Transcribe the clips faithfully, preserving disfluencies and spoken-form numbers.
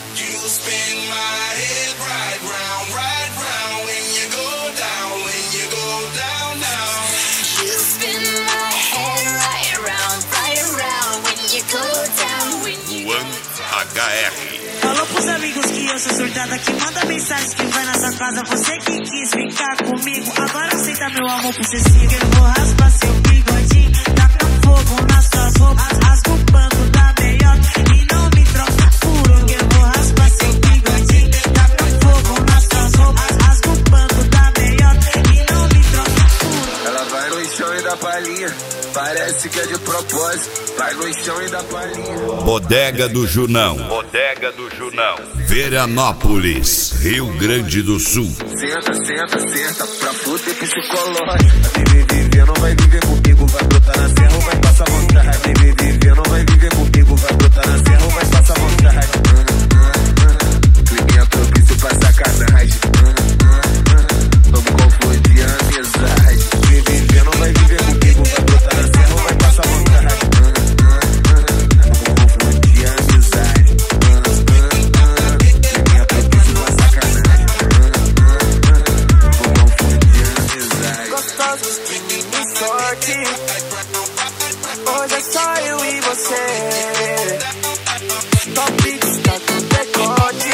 You spin my head right round, right round when you go down, when you go down, down. You spin my head right round, right round when you go down, when you go down. H R. Falou pros amigos que eu sou surtada, que manda mensagens que vai na sua casa. Você que quis ficar comigo, agora aceita meu amor possessivo. Eu vou raspar seu bigodinho, taca fogo nas suas roupas, rasga o banco da meiota e não me troca por ouro. Eu vou raspar seu bigodinho, taca fogo nas suas roupas, rasga o banco da meiota e não me troca por ouro. Ela vai no chão e dá palhinha, parece que é de propósito. Vai no chão e dá palhinha. Bodega do Junão. Bodega do Junão. Veranópolis, Rio Grande do Sul. Senta, senta, senta, pra fuder psicológico. Viver, viver, não vai viver comigo. Vai brotar na serra ou vai passar vontade. Viver, viver, não vai viver comigo. Vai brotar na serra ou vai passar vontade. Climinha propício pra sacanagem. Vamos confundir a amizade. Viver, viver, não vai viver comigo. Vai brotar na serra ou vai passar vontade. Hoje é só eu e você. Top está com decote.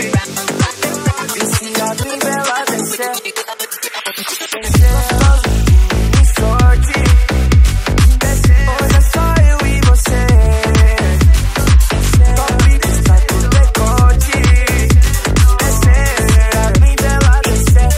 Viciado em bela descer. Sorte. Hoje é só eu e você. Top está com decote. Viciado em bela descer.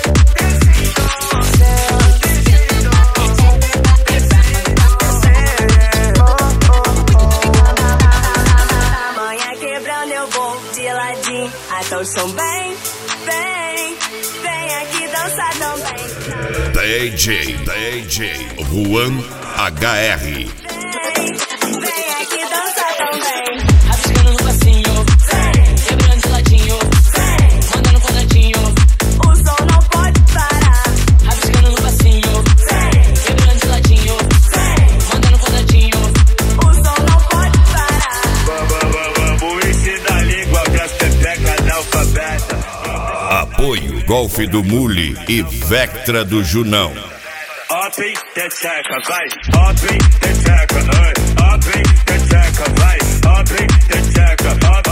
Então são bem, bem, vem aqui dançar também. D J, D J, Juan H R. Vem, vem aqui dançar também. Rabiscando no passinho, vem, quebrando de ladinho, vem, mandando quadradinho. O som não pode parar. Rabiscando no passinho, vem, quebrando de ladinho, vem, mandando quadradinho. O som não pode parar. Vamos ensinar a língua pras pepecas analfabetas. Apoio Golfe do Mule e Vectra do Junão. Open teteca, vai. Open teteca, ai. Open teteca, vai. Open teteca, open.